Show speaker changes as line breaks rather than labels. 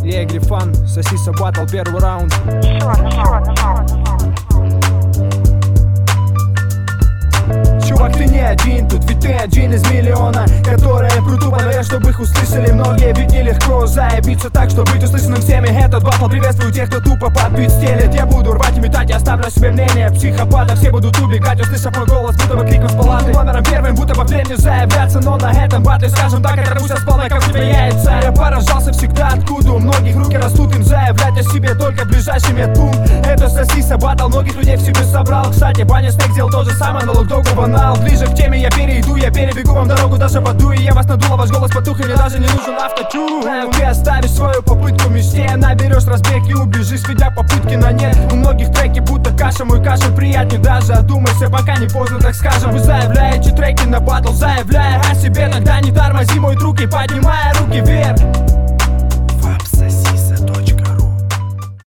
Я Грифан, Сосиса Батл, первый раунд. Чувак, ты не один тут, ведь ты один из миллиона, которые прут наверх, чтобы их услышали многие. Ведь нелегко заебиться так, чтобы быть услышанным всеми. Этот батл приветствую тех, кто тупо под бит стелет. Я буду рвать и метать, я оставлю себе мнение психопата. Все будут убегать, услышав мой голос, будто бы крикнув с палаты. Номером первым, будто бы племя заявляться. Но на этом батле, скажем так, это рвусь сполна, как у тебя яйца. Я поражался всегда, откуда у многих руки растут. Им заявлять о себе только ближайший медпункт. Это Сосиса Батл, многих людей в себе собрал. Кстати, Баня Снег делал то же самое, но Локдогу банал. Ближе к теме я перейду, я перебегу вам дорогу, даже подую. Я вас надула, ваш голос потух, и мне даже не нужен автотюн. Ты оставишь свою попытку в мечте, наберешь разбег и убежишь, ведя попытки на нет. У многих треки будто каша, мой кашель приятнее даже. Одумайся, пока не поздно, так скажем. Вы заявляете треки на батл, заявляя о себе. Тогда не тормози, мой друг, и поднимая руки вверх.